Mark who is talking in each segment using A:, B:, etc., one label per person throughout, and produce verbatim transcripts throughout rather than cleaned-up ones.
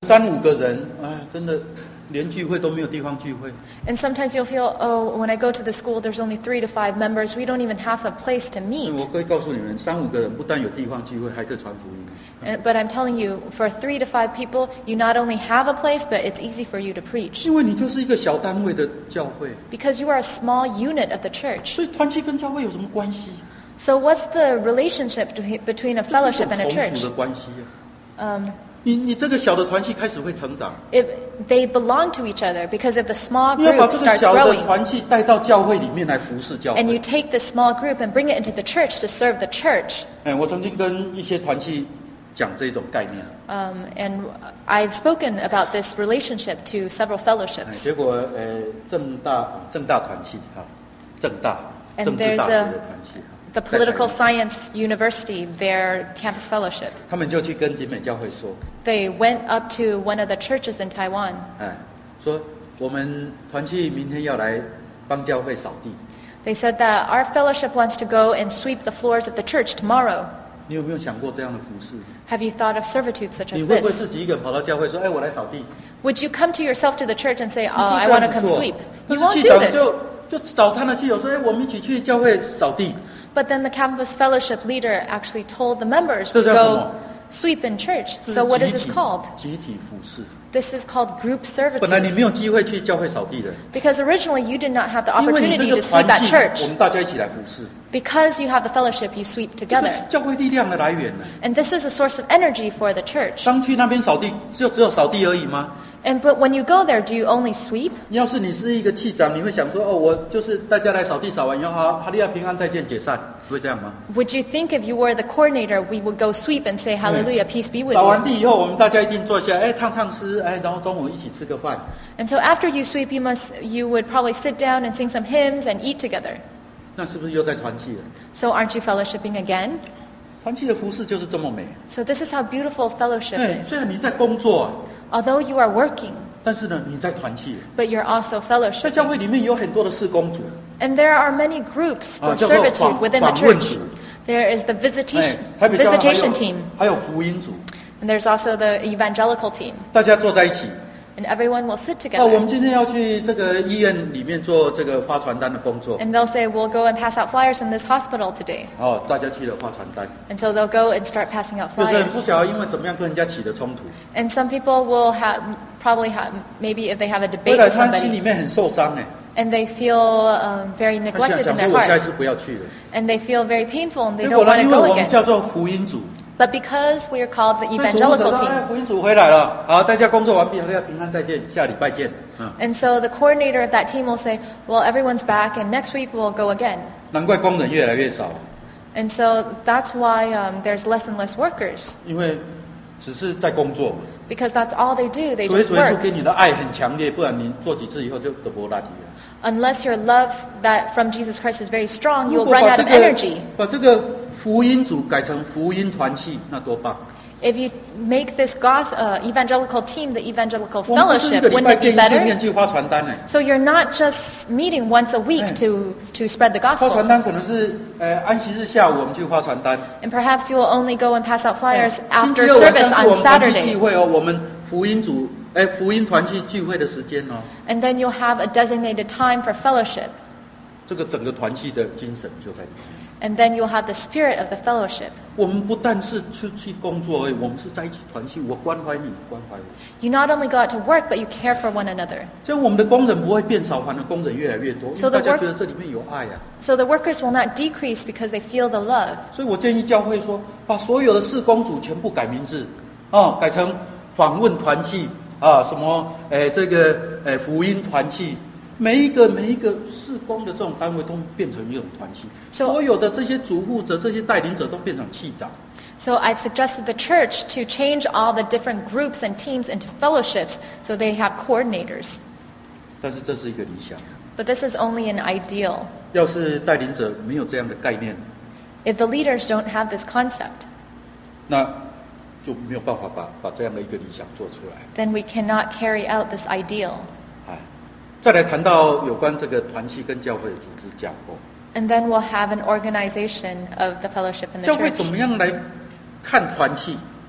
A: 三五个人，哎，真的连聚会都没有地方聚会。
B: And sometimes you'll feel, oh, when I go to the school, there's only three to five members. We don't even have a place to meet.
A: 我可以告诉你们，三五个人不但有地方聚会，还可以传福音。
B: And, but I'm telling you, for three to five people, you not only have a place, but it's easy for you to preach.
A: 因为你就是一个小单位的教会。
B: Because you are a small unit of the church.
A: 所以团契跟教会有什么关系？
B: So what's the relationship between a fellowship and a
A: 这是一种
B: church?
A: 从属的关系啊。
B: Um,
A: 你你这个小的团契开始会成长。
B: If they belong to each other, because if the small
A: 你要把
B: group
A: 这个
B: starts
A: 小的
B: growing,
A: 团契带到教会里面来服侍教
B: and you
A: 会。
B: take the small group and bring it into the church to serve the church.
A: 哎，我曾经跟一些团契讲这种概念。
B: Um, and I've spoken about this relationship to several
A: 哎，
B: fellowships.
A: 结果呃，政大政大团契哈，政大
B: And
A: 政治
B: there's
A: 大学
B: a-
A: 的团契。
B: The
A: 在台湾
B: Political Science University, their campus fellowship,
A: 他们就去跟景美教会说，
B: they went up to one of the churches in Taiwan.
A: 哎，说我们团契明天要来帮教会扫地。
B: They said that our fellowship wants to go and sweep the floors of the church tomorrow.
A: 你有没有想过这样的服侍？
B: Have you thought of servitude such
A: 你
B: as
A: 会不会
B: this?
A: 自己一个人跑到教会说，哎，我来扫地？
B: Would you come to yourself to the church and say,
A: 你
B: oh,
A: 不
B: I
A: 这
B: want
A: 样
B: to
A: 子
B: come
A: 做
B: sweep?
A: 但
B: You
A: 是
B: won't
A: 气
B: do
A: 长
B: this.
A: 就就找他的基友说，哎，我们一起去教会扫地。
B: But then the campus fellowship leader actually told the members to
A: 这叫什么？
B: go sweep in church.
A: 这是
B: So what is
A: 集
B: this
A: 体
B: called?
A: 集体服侍。
B: This is called group
A: 本来你
B: servitude.
A: 没有机会去教会扫地的，
B: Because originally you did not have the
A: 因为你这
B: opportunity
A: 个
B: to sweep
A: 团
B: at
A: 契，我
B: church.
A: 们大家一起来服侍，
B: Because you have the fellowship, you sweep
A: 这个
B: together.
A: 是教会力量的来源呢。
B: And this is a source of energy for the church.
A: 当去那边扫地，就只有扫地而已吗？
B: And but when you go there, do you only sweep?
A: 要是你是一个气长，你会想说，哦，我就是大家来扫地，扫完以后，好，哈利亚平安再见，解散，不会这样吗？
B: Would you think if you were the coordinator, we would go sweep and say, Hallelujah, peace be with
A: 扫完
B: you?
A: 地以后，我们大家一定坐下，哎，唱唱诗，哎，然后中午一起吃个饭。
B: And so after you sweep, you must you would probably sit down and sing some hymns and eat together.
A: 那是不是又在团契了？
B: So aren't you fellowshipping again?
A: 团契的服饰就是这么美。
B: So this is how beautiful fellowship
A: 对，虽
B: is.
A: 然你在工作啊，
B: Although you are working,
A: 但是呢，你在团契。
B: but you're also
A: 在
B: fellowship.
A: 教会里面有很多的事工组，
B: And there are many groups for
A: 啊，叫做
B: servitude
A: 访
B: within the
A: 访问
B: church.
A: 组。
B: There is the
A: 哎
B: visitation
A: 台北教会还
B: visitation
A: 有
B: team,
A: 还有福音组，
B: and there's also the evangelical team,
A: 大家坐在一起。
B: and everyone will sit
A: 那我们
B: together.
A: 今天要去这个医院里面做这个发传单的工作，
B: And they'll say, we'll go and pass out flyers in this hospital today.
A: 哦，大家去了发传单。
B: And so they'll go and start passing out
A: 有的人不
B: flyers.
A: 晓得因为怎么样跟人家起的冲突，
B: And some people will have, probably have, maybe if they have a
A: 回
B: debate
A: 来
B: with
A: 他心
B: somebody,
A: 里面很受伤哎，
B: and they feel um, very
A: 他想
B: neglected
A: 想
B: in
A: 说
B: their
A: 我下一
B: heart,
A: 次不要去了。
B: and they feel very painful, and they
A: 结
B: don't
A: 果呢，
B: want
A: 因
B: to
A: 为
B: go
A: 我们
B: again.
A: 叫做福音组，
B: But because we are called the
A: 所以主持
B: evangelical
A: 说哎
B: team,
A: 福音组回来了，好，大家工作完毕，大家平安再见，下礼拜见。嗯，
B: and so the coordinator of that team will say, well, everyone's back, and next week we'll go again.
A: 难怪工人越来越少，
B: And so that's why um, there's less and less workers,
A: 因为只是在工作嘛。
B: because that's all they do. They
A: 除非
B: just
A: 主耶稣
B: work.
A: 给你的爱很强烈，不然你做几次以后就得不拉底了。
B: Unless your love that from Jesus Christ is very strong,
A: 如
B: you'll
A: 果
B: run
A: 把
B: out
A: 这
B: of
A: 个
B: energy.
A: 把这个福音组改成福音团契，那多棒！
B: If you make this gos- uh, evangelical team the evangelical
A: 我们不是一
B: fellowship,
A: 个礼
B: wouldn't
A: 拜
B: it
A: 见
B: be
A: 一次面
B: better?
A: 去发传单呢。
B: So you're not just meeting once a week
A: Yeah.
B: to, to spread the
A: 发传
B: gospel.
A: 单可能是呃安息日下午我们去发传单，
B: And perhaps you will only go and pass out flyers
A: 星
B: after
A: 期二晚
B: service
A: 上是我
B: on
A: 们团契聚
B: Saturday.
A: 会哦，我们福音组哎福音团契聚会的时间哦，
B: And then you'll have a designated time for fellowship.
A: 这个整个团契的精神就在里面。
B: And then you'll have the spirit of the fellowship.
A: 我们不但是出去工作而已，我们是在一起团契，我关怀你，你关怀我。
B: You not only go out to work, but you care for one another.
A: 这样我们的工人不会变少，反而工人越来越多，因
B: So
A: 为
B: the
A: 大家
B: work-
A: 觉得这里面有爱啊。
B: So the workers will not decrease because they feel the love.
A: 所以我建议教会说，把所有的事工组全部改名字，哦，改成访问团契啊，什么诶这个诶福音团契，每一个每一个事工的这种单位都变成一种团契，
B: So-
A: 所有的这些主护者、这些带领者都变成器长。
B: So I've suggested the church to change all the different groups and teams into fellowships so they have coordinators.
A: 但是这是一个理想，
B: But this is only an ideal.
A: 要是带领者没有这样的概念，
B: If the leaders don't have this concept,
A: 那就没有办法把把这样的一个理想做出来。
B: then we cannot carry out this ideal.
A: 哎，再来谈到有关这个团契跟教会的组织架构，
B: And then we'll have an organization of the fellowship in the
A: 教会
B: church.
A: 怎么样来看团契？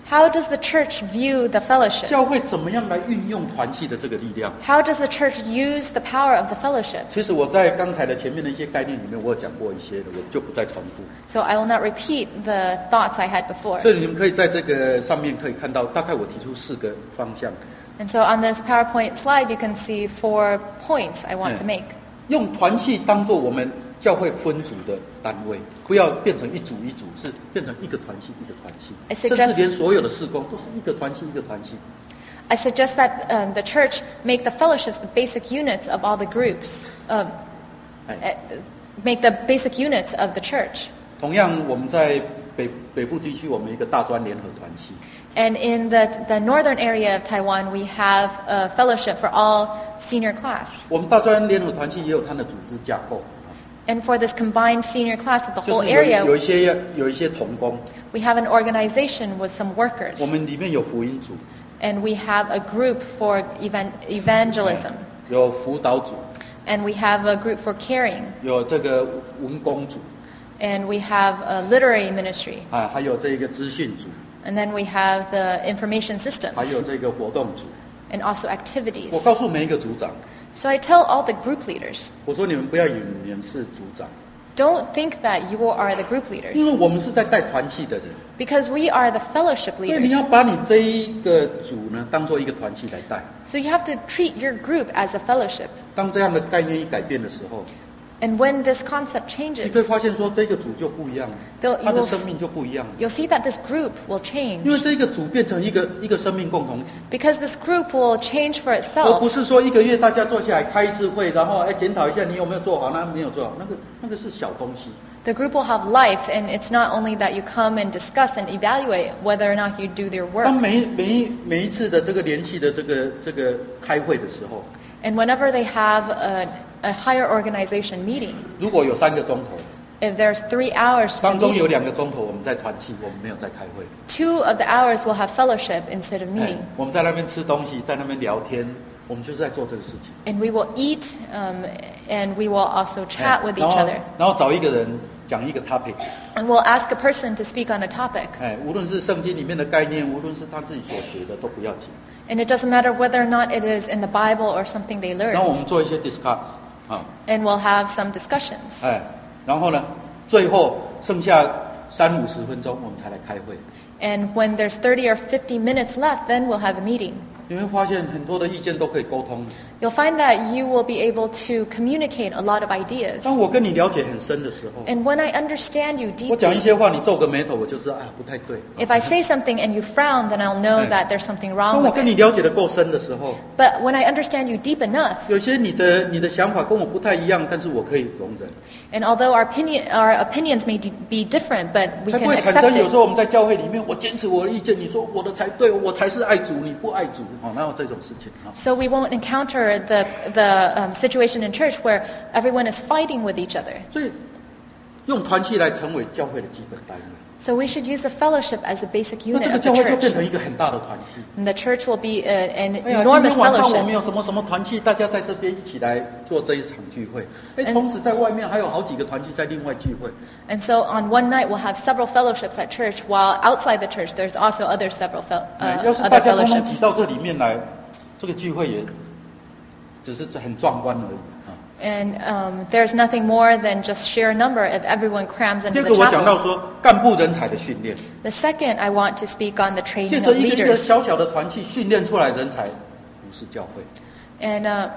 B: How does the church view the fellowship?
A: 教会怎么样来运用团契的这个力量？
B: How does the church use the power of the fellowship?
A: 其实我在刚才的前面的一些概念里面，我有讲过一些的，我就不再重复。
B: So I will not repeat the thoughts I had before.
A: 所以你们可以在这个上面可以看到，大概我提出四个方向。
B: And so on this PowerPoint slide, you can see four points I want to make.
A: 用团契当作我们教会分组的单位，不要变成一组一组，是变成一个团契一个团契，
B: I
A: 甚
B: suggest-
A: 至连所有的事工都是一个团契一个团契。
B: I suggest that um, the church make the fellowships the basic units of all the groups, um,
A: 哎
B: uh, make the basic units of the church.
A: 同样，我们在北北部地区，我们有一个大专联合团契。
B: And in the, the northern area of Taiwan, we have a fellowship for all senior class.
A: 我们大专联合团契也有它的组织架构，
B: And for this combined senior class of the
A: 就
B: whole
A: 是有
B: area,
A: 有一些有一些同工，
B: we have an organization with some workers.
A: 我们里面有福音组，
B: And we have a group for evan- evangelism.
A: 有辅导组，
B: And we have a group for caring.
A: 有这个文工组，
B: And we have a literary ministry.
A: 啊，还有这个资讯组，
B: And then we have the information
A: 还有
B: systems
A: 这个活动组。
B: and also
A: 我
B: activities.
A: 告诉每一个组长，
B: So I tell all the group leaders,
A: 我说你们不要以为你们是组长，
B: don't think that you are the group
A: 因为
B: leaders
A: 我们是在带团契的人，
B: because we are the fellowship
A: 所以你要
B: leaders.
A: 把你这一个组呢当做一个团契来带。
B: So you have to treat your group as a fellowship.
A: 当这样的概念一改变的时候，
B: And when this concept
A: 你会
B: changes,
A: 发现说这个组就不一样了，
B: They'll-
A: 他的
B: you will-
A: 生命就不一样了。
B: you'll see that this group will
A: 因为
B: change
A: 这个组变成一个一个生命共同体，
B: because this group will change for
A: 而
B: itself.
A: 不是说一个月大家坐下来开一次会，然后哎检讨一下你有没有做好，那没有做好，那个那个是小东西。
B: The group will have life, and it's not only that you come and discuss and evaluate whether or not you do your
A: 当
B: work.
A: 每一每一每一次的这个联系的这个这个开会的时候，
B: And whenever they have a, a higher organization meeting,
A: 如果有三个钟头，
B: if there's three hours to
A: 当
B: the
A: 中有
B: meeting,
A: 两个钟头我们在团契，我们没有在开会。
B: two of the hours will have fellowship instead of
A: 哎
B: meeting.
A: 我们在那边吃东西，在那边聊天，我们就是在做这个事情。
B: And we will eat, um, and we will also
A: 哎
B: chat with
A: 然
B: each
A: 后
B: other.
A: 然后找一个人讲一个 topic，
B: And we'll ask a person to speak on a topic.
A: 哎，无论是圣经里面的概念，无论是他自己所学的，都不要紧。
B: And it doesn't matter whether or not it is in the Bible or something they
A: 然后我
B: learned.
A: 们做一些 discuss， 啊，
B: And we'll have some discussions.
A: 哎，然后呢，最后剩下三五十分钟，我们才来开会。
B: And when there's thirty or fifty minutes left, then we'll have a meeting.
A: 你会发现很多的意见都可以沟通。
B: You'll find that you will be able to communicate a lot of ideas.
A: 当我跟你了解很深的时候，
B: And when I understand you
A: 我讲一
B: deeply,
A: 些话，你皱个眉头，我就知道啊，不太对。
B: if I say something and you frown, then I'll know
A: Hey.
B: that there's something
A: 当
B: wrong
A: 我
B: with
A: 跟你
B: it.
A: 了解的够深的时候，
B: But when I understand you deep enough,
A: 有些你的你的想法跟我不太一样，但是我可以容忍。
B: and although our, opinion, our opinions may d- be different, but we
A: 才不
B: can
A: 会产
B: accept
A: 生有时
B: it.
A: 候我们在教会里面，我坚持我的意见，你说我的才对，我才是爱主，你不爱主，哦，哪有这种事情啊？
B: So we won't encounter the, the um, situation in church where everyone is fighting with each other.
A: 所以用团契来成为教会的基本单位，
B: So we should use the fellowship as a basic
A: 那
B: unit
A: 这个
B: of the
A: 教会就变成
B: church.
A: 一个很大的团契。
B: And the church will be uh, an
A: 哎呀，今
B: enormous
A: 天晚上我们
B: fellowship.
A: 有什么什么团契，大家在这边一起来做这一场聚会。哎，
B: And-
A: 同时在外面还有好几个团契在另外聚会。
B: And so on one night we'll have several fellowships at church, while outside the church there's also other several fel-
A: 哎
B: uh,
A: 要是大
B: other
A: 家通通挤
B: fellowships.
A: 到这里面来，这个聚会也只是很壮观而已啊。
B: And um, there's nothing more than just sheer number if everyone crams
A: 第
B: into
A: 二
B: the
A: 个，我讲到
B: chapel.
A: 说干部人才的训练，
B: The second, I want to speak on the
A: 借
B: training
A: 着
B: of
A: 一个一个
B: leaders.
A: 小小的团契训练出来人才，不是教会。
B: And uh,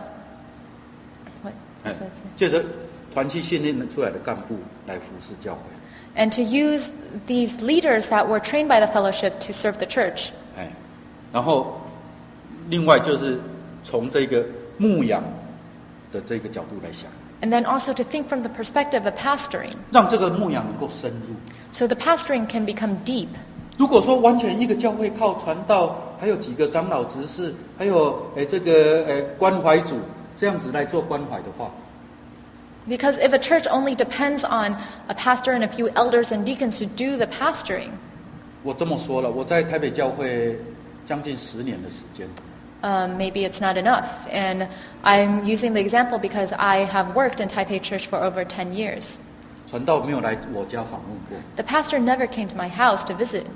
B: what?
A: 哎
B: what's it say?
A: 借着团契训练出来的干部来服侍教会。
B: And to use these leaders that were trained by the fellowship to serve the church.
A: 哎，然后另外就是从这个牧养的这个角度来想，
B: And then also to think from the perspective of pastoring.
A: 让这个牧养能够深入。
B: So the pastoring can become deep.
A: 如果说完全一个教会靠传道，还有几个长老执事，还有诶这个诶关怀组这样子来做关怀的话，
B: Because if a church only depends on a pastor and a few elders and deacons to do the pastoring,
A: 我这么说了，我在台北教会将近十年的时间，
B: um, maybe it's not enough. And I'm using the example because I have worked in Taipei Church for over ten years.
A: 传道没有来我家访问过，
B: The pastor never came to my house to visit.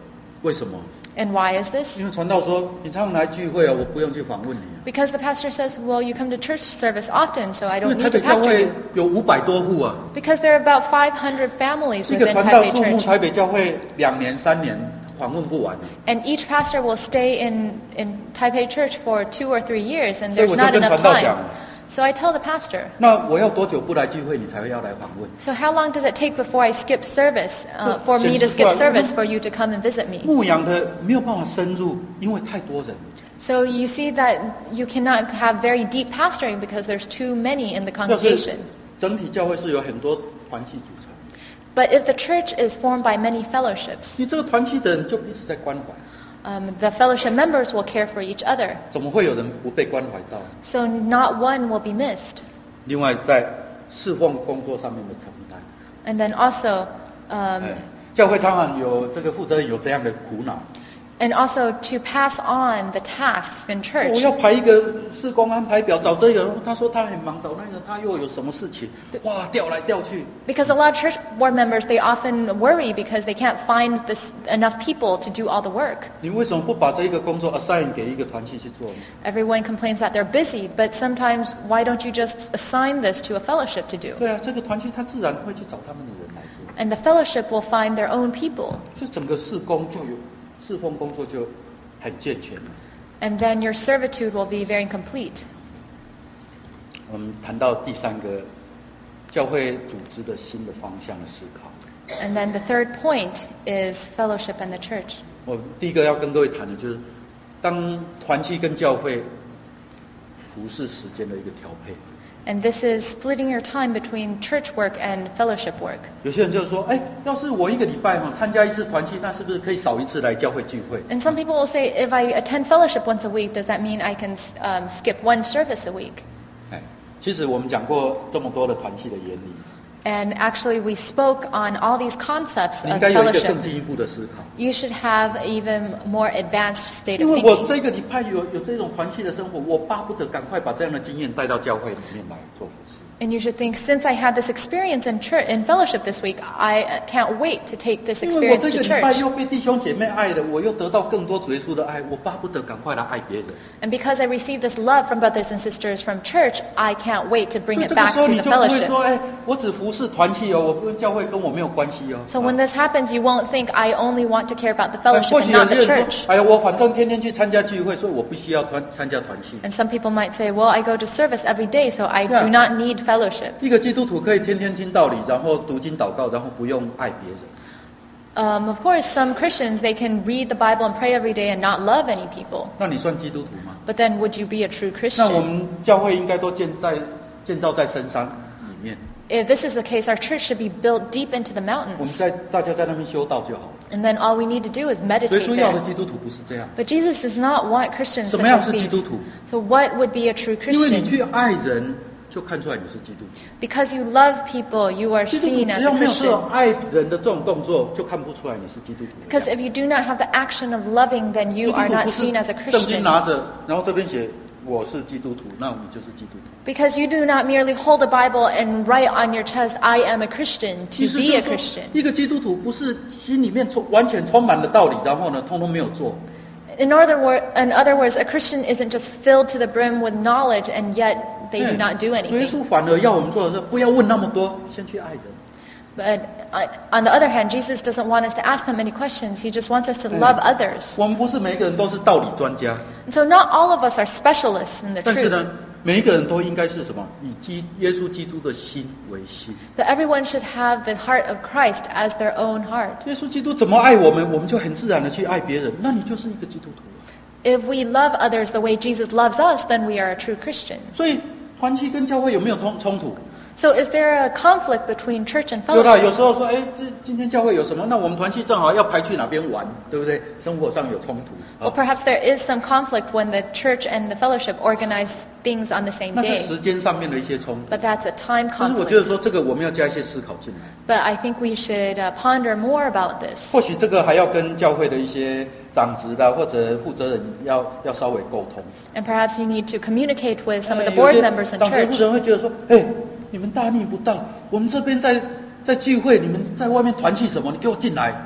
A: 为什么？
B: And why is this?
A: 因为传道说你常常来聚会啊，我不用去访问你啊。
B: Because the pastor says, well, you come to church service often, so I
A: 因为
B: don't
A: 台
B: need to
A: 北教
B: pastor
A: 会
B: you.
A: 有五百多户啊，
B: Because there are about five hundred families
A: 一个
B: within
A: 传道
B: Taipei
A: 注目
B: Church.
A: 台北教会两年三年访问不完，
B: And each pastor will stay in, in Taipei Church for two or three years, and
A: 所以
B: there's
A: 我就
B: not
A: 跟
B: enough
A: 传道讲，
B: time. So I tell the pastor,
A: 那我要多久不来聚会，你才会要来访问？
B: so how long does it take before I skip service, uh, for me to skip service for you to come and visit me?
A: 牧养的没有办法深入，因为太多人。
B: So you see that you cannot have very deep pastoring because there's too many in the
A: 要是
B: congregation.
A: 整体教会是有很多团契组成，
B: But if the church is formed by many fellowships,
A: 你这个团契的人就一直在关怀，
B: um, the fellowship members will care for each other.
A: 怎么会有人不被关怀到？
B: So not one will be missed.
A: 另外，在侍奉工作上面的承担，
B: And then also, um,
A: 哎，教会常常有这个负责人有这样的苦恼。
B: and also to pass on the tasks in
A: 我
B: church.
A: 要排一个事工安排表，找这个人，他说他很忙，找那个他又有什么事情，哇，调来调去。
B: Because a lot of church board members, they often worry because they can't find this, enough people to do all the work.
A: 你为什么不把这一个工作 assign 给一个团契去做呢？
B: Everyone complains that they're busy, but sometimes why don't you just assign this to a fellowship to do?
A: 对啊，这个团契他自然会去找他们的人来做，
B: And the fellowship will find their own people.
A: 所以整个事工就有侍奉工作就很健全了。
B: And then your servitude will be very complete.
A: 我们谈到第三个教会组织的新的方向的思考。
B: And then the third point is fellowship and the church.
A: 我第一个要跟各位谈的就是，当团契跟教会服侍时间的一个调配。
B: And this is splitting your time between church work and fellowship work.
A: 有些人就说，哎，要是我一个礼拜哈参加一次团契，那是不是可以少一次来教会聚会？
B: And some people will say, if I attend fellowship once a week, does that mean I can um, skip one service a week?
A: 哎，其实我们讲过这么多的团契的原理，
B: And actually, we spoke on all these concepts
A: 你应
B: of
A: 该有一个
B: fellowship.
A: 更进一步的思考。
B: You should have even more advanced state
A: 因
B: of
A: 为我
B: thinking.
A: 这个礼拜有有这种团契的生活，我巴不得赶快把这样的经验带到教会里面来做服事。
B: And you should think, since I had this experience in church, in fellowship this week, I uh, can't wait to take this
A: 因为我
B: experience
A: 这
B: to
A: 个礼拜
B: church.
A: 又被弟兄姐妹爱了，我又得到更多主耶稣的爱，我巴不得赶快来爱别人。
B: And because I received this love from brothers and sisters from church, I can't wait to
A: 所
B: bring
A: 以
B: it
A: 这个
B: back
A: 时候
B: to
A: 你
B: the
A: 就不会
B: fellowship.
A: 说，哎，我只服侍团契哦，我跟教会跟我没有关系哦。
B: So when this happens, you won't think, I only want to care about the
A: 哎
B: fellowship
A: 或
B: and
A: 许有
B: not
A: 些
B: the
A: 人
B: church.
A: 说，哎呀，我反正天天去参加聚会，所以我不需要团参加团契。
B: And some people might say, well, I go to service every day, so I
A: Yeah.
B: do not need fellowship.
A: 一个基督徒可以天天听道理，然后读经祷告，然后不用爱别人。
B: Um, of course, some Christians, they can read the Bible and pray every day and not love any people.
A: 那你算基督徒吗？
B: But then would you be a true
A: 那我
B: Christian?
A: 们教会应该都建在建造在深山里面，
B: If this is the case, our church should be built deep into the
A: 我们
B: mountains.
A: 在大家在那边修道就好了。
B: And then all we need to do is
A: 所以
B: meditate
A: 说要的
B: there.
A: 基督徒不是这样，
B: But Jesus does not want Christians
A: 什
B: such
A: 么样
B: as
A: 是基
B: these.
A: 督徒？
B: So what would be a true
A: 因为你
B: Christian?
A: 去爱人，就看出来你是基督徒。
B: Because you love people, you are
A: 基督徒
B: seen
A: 只
B: as
A: 要
B: a
A: 没有这
B: Christian.
A: 种爱人的这种动作，就看不出来你是基督徒的样
B: Because
A: 子。
B: if you do not have the action of loving, then
A: 基
B: you
A: 督
B: are
A: 徒
B: not
A: 不是
B: seen as a
A: 圣经
B: Christian.
A: 拿着，然后这边写我是基督徒，那你就是基督徒。
B: Because you do not merely hold the Bible and write on your chest, I am a Christian,
A: 意
B: to
A: 思
B: be
A: 就
B: a
A: 是说
B: Christian.
A: 一个基督徒不是心里面充完全充满了道理，然后呢，通通没有做。
B: In other, wor- in other words, a Christian isn't just filled to the brim with knowledge and yet they do not do
A: 主耶
B: anything.
A: 稣反而要我们做的是，不要问那么多，先去爱人。
B: But uh, on the other hand, Jesus doesn't want us to ask them many questions. He just wants us to love others.
A: 我们不是每一个人都是道理专家，
B: And so not all of us are specialists in the
A: 但是
B: truth.
A: 呢，每一个人都应该是什么？以基耶稣基督的心为心。
B: But everyone should have the heart of Christ as their own heart.
A: 耶稣基督怎么爱我们，我们就很自然的去爱别人，那你就是一个基督徒了。
B: If we love others the way Jesus loves us, then we are a true Christian.
A: 所以团契跟教会有没有冲冲突？
B: So is there a conflict between church and
A: 有啦，
B: fellowship?
A: 有时候说，哎，这今天教会有什么？那我们团契正好要排去哪边玩，对不对？生活上有冲突。
B: Well,
A: 啊
B: perhaps there is some conflict when the church and the fellowship organize things on the same
A: 那是
B: day.
A: 时间上面的一些冲突。
B: But that's a time
A: 但是我觉得
B: conflict.
A: 说，这个我们要加一些思考进来。
B: But I think we should uh, ponder more about this.
A: 或许这个还要跟教会的一些长职的或者负责人要要稍微沟通。
B: And perhaps you need to communicate with some of
A: 哎
B: the
A: 有
B: board
A: 些
B: members in
A: 长职负
B: church.
A: 责人会觉得说，哎，你们大逆不道，我们这边在在聚会，你们在外面团契什么？你给我进来啊！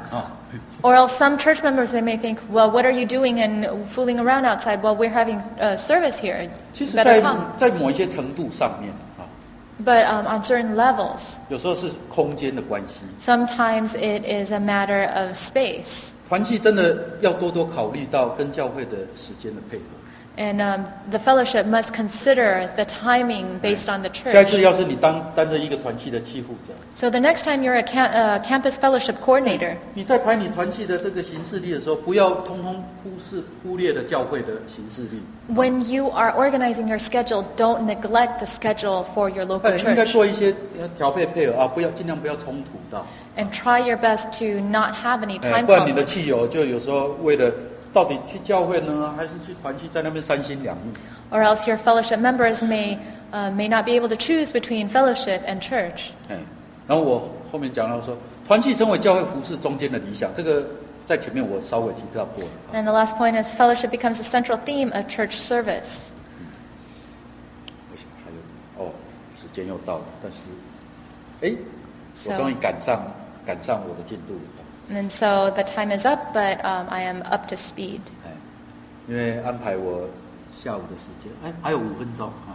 B: Or else some church members, they may think, well, what are you doing and fooling around outside? Well, we're having a service here.
A: 其
B: You
A: 实
B: better
A: 在
B: come.
A: 在某一些程度上面啊，
B: But um, on certain levels,
A: 有时候是空间的关系，
B: sometimes it is a matter of space.
A: 团契真的要多多考虑到跟教会的时间的配合。
B: And um, the fellowship must consider the timing based on the
A: 下一次
B: church.
A: 要是你当担任一个团契的契负责，
B: So the next time you're a cam- uh, campus fellowship coordinator,
A: 你在排你团契的这个行事历的时候，不要通通忽视忽略了教会的行事历。
B: when you are organizing your schedule, don't neglect the schedule for your
A: 哎
B: local
A: 应该
B: church.
A: 做一些呃调配配合啊，不要尽量不要冲突到，
B: And try your best to not have any
A: 哎
B: time
A: 不然你的契
B: conflicts.
A: 友就有时候为了到底去教会呢，还是去团契，在那边三心两意。
B: Or else your fellowship members may, uh, may not be able to choose between fellowship and church.
A: 哎，然后我后面讲到说，团契成为教会服事中间的理想，这个在前面我稍微提到过了。
B: And the last point is fellowship becomes a central theme of church service.
A: 我想还有哦，时间又到了，但是，哎，我
B: So-
A: 终于赶上赶上我的进度了。
B: And so the time is up, but um, I am up to speed.
A: 哎，因为安排我下午的时间，哎，还有五分钟啊。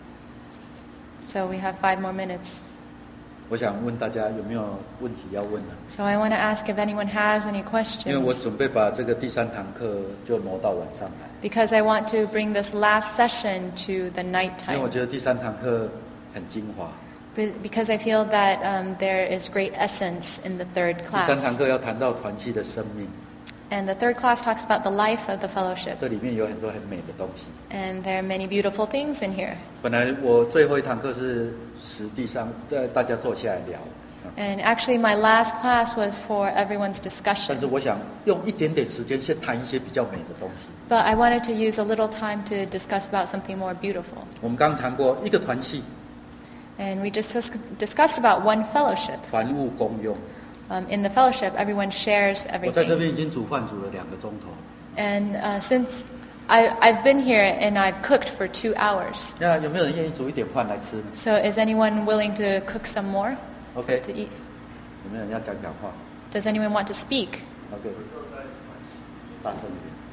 B: So we have five more minutes.
A: 我想问大家有没有问题要问的？
B: So I want to ask if anyone has any
A: 因为我
B: questions,
A: 准备把这个第三堂课就挪到晚上来，
B: because I want to bring this last session to the
A: 因为我
B: nighttime.
A: 觉得第三堂课很精华。
B: Be- Because I feel that um, there is great essence in the third
A: 第三堂
B: class.
A: 课要谈到团契的生命，
B: And the third class talks about the life of the fellowship.
A: 这里面有很多很美的东西。
B: And there are many beautiful things in here.
A: 本来我最后一堂课是实地上，呃，大家坐下来聊，啊
B: And actually my last class was for everyone's
A: 但是
B: discussion.
A: 我想用一点点时间先谈一些比较美的东西。
B: But I wanted to use a little time to discuss about something more beautiful.
A: 我们刚刚谈过一个团契，
B: And we just dis- discussed about one fellowship.
A: 凡物公用。
B: Um, in the fellowship, everyone shares
A: 我在这
B: everything.
A: 边已经煮饭煮了两个钟头。
B: And uh, since I, I've been here and I've cooked for two hours.
A: 那有没有人愿意煮一点饭来吃呢
B: So is anyone willing to cook some more
A: ？OK，
B: to eat?
A: 有没有人要讲讲话
B: Does anyone want to speak?
A: ？OK，大声一点。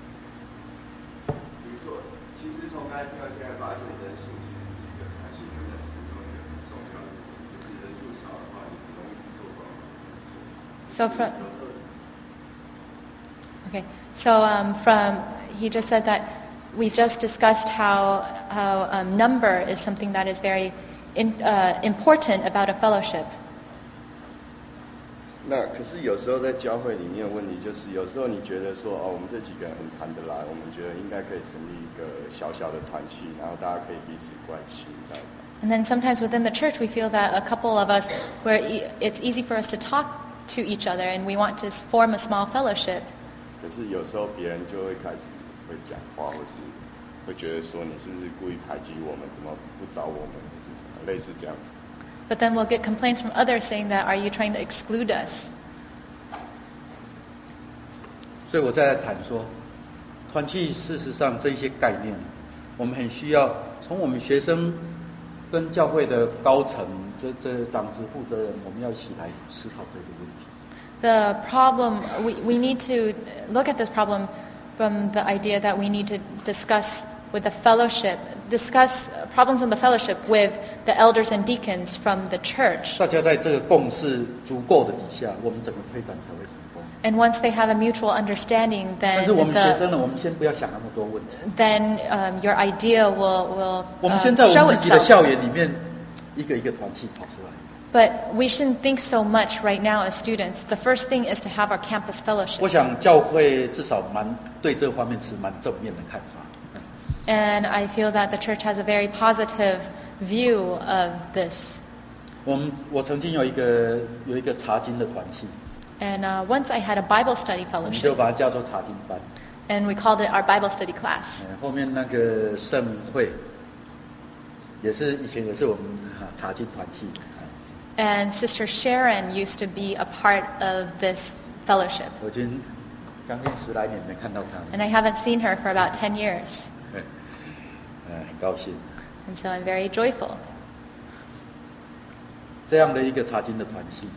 C: 比如说，其实从刚才听到现在发现，人数其实是一个弹性能力其中一个很重要的，就是人数少的话，你很容易做不好。
B: So from okay, so um, from he just said that we just discussed how how um, number is something that is very in, uh, important about a fellowship.
C: 那可是有时候在教会里面的问题就是，有时候你觉得说，哦，我们这几个人很谈得来，我们觉得应该可以成立一个小小的团契，然后大家可以彼此关心，这样。
B: And then sometimes within the church we feel that a couple of us, where e- it's easy for us to talk to each other and we want to s- form a small fellowship.
C: 可是有时候别人就会开始会讲话，或是会觉得说，你是不是故意排挤我们？怎么不找我们？或是什么类似这样子。
B: But then we'll get complaints from others saying that, are you trying to exclude us?
A: 所以我再来谈说，团契事实上这一些概念，我们很需要从我们学生跟教会的高层，这这长职负责人，我们要一起来思考这个问题。
B: The problem, we, we need to look at this problem from the idea that we need to discuss with the fellowship, discuss problems in the fellowship with the elders and deacons from the church.
A: 大家在这个共识足够的底下，我们整个推展才会成功。
B: And once they have a mutual understanding,
A: 但
B: then
A: 是我们学
B: the,
A: 生呢，我们先不要想那么多问题。
B: then um, your idea will, will
A: 我们
B: uh,
A: 先在我
B: show
A: 们自己的校
B: itself.
A: 园里面，一个一个团契跑出来。
B: But we shouldn't think so much right now as students. The first thing is to have our campus
A: 我
B: fellowships.
A: 想教会至少蛮对这方面持蛮正面的看法。
B: And I feel that the church has a very positive view of this.
A: 我们我曾经有一个有一个查经的团契，
B: And uh, once I had a Bible study
A: 我们就
B: fellowship,
A: 把它叫做查经班。
B: and we called it our Bible study class.
A: 嗯后面那个圣会，也是以前也是我们啊查经团契。
B: And Sister Sharon used to be a part of this fellowship.
A: 我已经将近十来年没看到他们，
B: And I haven't seen her for about ten years.
A: 呃，很高兴。
B: And so I'm very joyful.
A: 这样的一个查经的团契，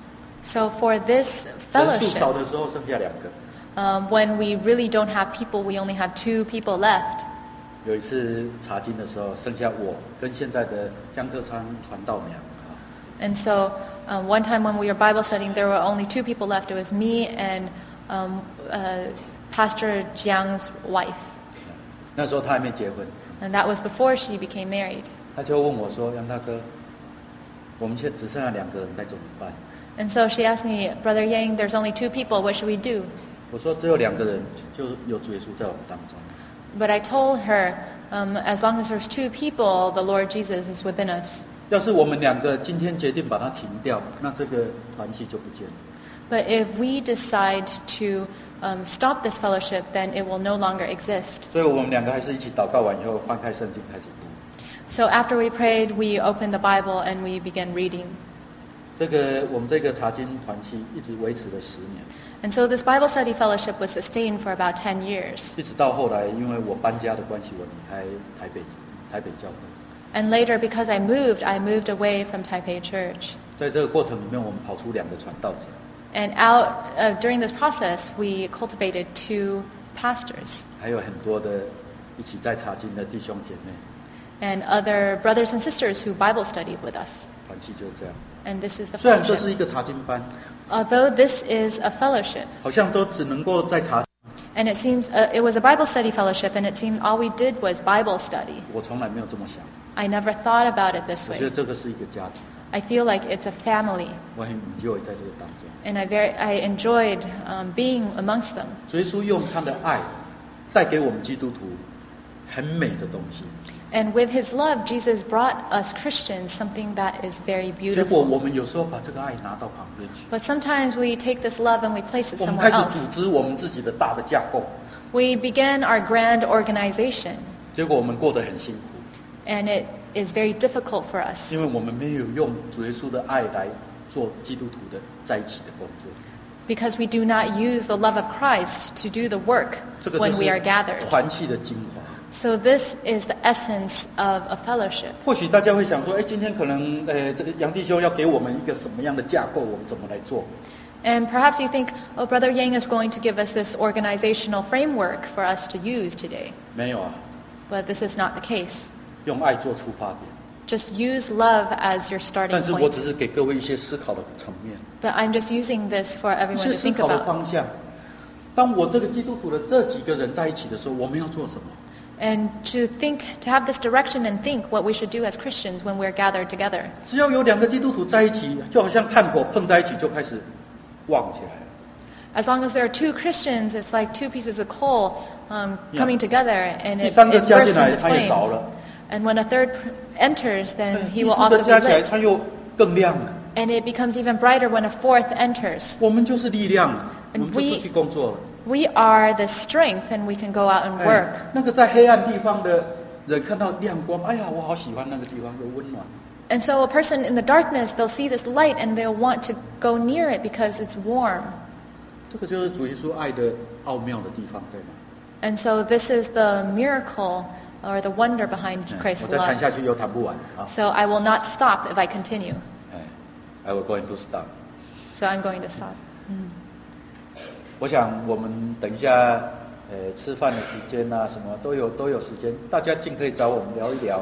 B: So for this
A: 人数少
B: fellowship,
A: 的时候剩下两个。
B: um, when we really don't have people, we only have two people left.
A: 有一次查经的时候，剩下我跟现在的江克昌传道娘啊。
B: And so um, one time when we were Bible studying, there were only two people left. It was me and um, uh, Pastor Jiang's wife.
A: 那时候他还没结婚，
B: And that was before she became married.
A: 他就问我说：“杨大哥，我们现在只剩下两个人，该怎么办？”
B: And so she asked me, Brother Yang, there's only two people. What should we do?
A: 我说：“只有两个人，就有主耶稣在我们当中。”
B: But I told her, um, as long as there's two people, the Lord Jesus is within us.
A: 要是我们两个今天决定把它停掉，那这个团契就不见了。
B: But if we decide to um, stop this fellowship, then it will no longer exist.
A: 所以我们两个还是一起祷告完以后，翻开圣经开始读。
B: So after we prayed, we opened the Bible and we began reading.
A: 这个我们这个查经团契一直维持了十年，
B: And so this Bible study fellowship was sustained for about ten years.
A: 一直到后来，因为我搬家的关系，我离开台北台北教会。
B: And later, because I moved, I moved away from Taipei Church.
A: 在这个过程里面，我们跑出两个传道者，
B: And out uh, during this process, we cultivated two pastors
A: 还有很多的一起在查经的弟兄姐妹，
B: and other brothers and sisters who Bible studied with us.
A: 团契就是这样。
B: And this is the
A: 虽然这是
B: fellowship.
A: 一个查经班，
B: Although this is a fellowship,
A: 好像都只能够在查，
B: and it seems uh, it was a Bible study fellowship, and it seemed all we did was Bible study.
A: 我从来没有这么想。
B: I never thought about it this
A: 我觉得
B: way.
A: 这个是一个家庭，
B: I feel like it's a family,
A: 我很 enjoy 在这个当中。
B: and I very I enjoyed um, being amongst them.
A: 主耶稣用他的爱带给我们基督徒很美的东西，
B: And with his love, Jesus brought us Christians something that is very
A: 结果
B: beautiful.
A: 我们有时候把这个爱拿到旁边去，
B: But sometimes we take this love and we place it
A: 我们
B: somewhere
A: 开始
B: else.
A: 组织我们自己的大的架构，
B: We began our grand organization,
A: 结果我们过得很辛苦，
B: and it is very difficult for us
A: 因为我们没有用主耶稣的爱来做基督徒的在一起的工作。
B: because we do not use the love of Christ to do the work
A: 这个就
B: when we are
A: 是
B: gathered.
A: 团契的精华。
B: So this is the essence of a fellowship.
A: 或许大家会想说，哎，今天可能，呃，这个杨弟兄要给我们一个什么样的架构，我们怎么来做？
B: And perhaps you think, oh, Brother Yang is going to give us this organizational framework for us to use today.
A: 没有啊，
B: But this is not the case.
A: 用爱做出发点。
B: Just use love as your starting
A: 但是我
B: point.
A: 只是给各位一些思考的层面，
B: But I'm just using this for
A: 一
B: everyone
A: 些
B: to
A: 思
B: think
A: 考的
B: about.
A: 方向。当我这个基督徒的这几个人在一起的时候，我们要做什么？
B: And to think, to have this direction and think what we should do as Christians when we're gathered together.
A: 只要有两个基督徒在一起，就好像炭火碰在一起，就开始旺起来了。
B: As long as there are two Christians, it's like two pieces of coal um,
A: Yeah.
B: coming together, and
A: 第
B: it,
A: 三个
B: it
A: 加进
B: bursts
A: 来，
B: into
A: 它也着
B: flames.
A: 了；
B: And when a third pr- enters,
A: 哎
B: then
A: 第
B: he will
A: 四
B: also
A: 个
B: be
A: 加起来，
B: lit.
A: 它又更亮了。
B: And it becomes even brighter when a fourth enters.
A: 我们就是力量，我
B: And
A: 们就
B: we-
A: 出去工作了。
B: We are the strength, and we can go out and
A: 哎
B: work.
A: 那个在黑暗地方的人看到亮光，哎呀，我好喜欢那个地方，有温暖。
B: And so a person in the darkness, they'll see this light and they'll want to go near it because it's warm.
A: 这个就是主耶稣爱的奥妙的地方在哪？
B: And so this is the miracle or the wonder behind
A: 哎
B: Christ's
A: 我再谈
B: love.
A: 下去又谈不完啊！
B: So I will not stop if I continue.
A: 哎，I will going to stop。
B: So I'm going to stop.
A: 我想我们等一下，呃，吃饭的时间啊，什么都有都有时间，大家尽可以找我们聊一聊。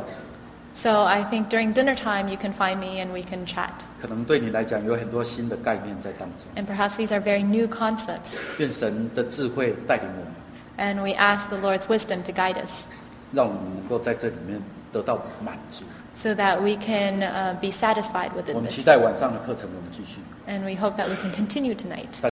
B: So I think during dinner time you can find me and we can chat.
A: 可能对你来讲有很多新的概念在当中。
B: And perhaps these are very new concepts.
A: 愿神的智慧带领我们，
B: And we ask the Lord's wisdom to guide us
A: 让我们能够在这里面得到满足。
B: so that we can uh, be satisfied
A: 我
B: within
A: 们期
B: this.
A: 待晚上的课程，我们继续。
B: And we hope that we can continue tonight.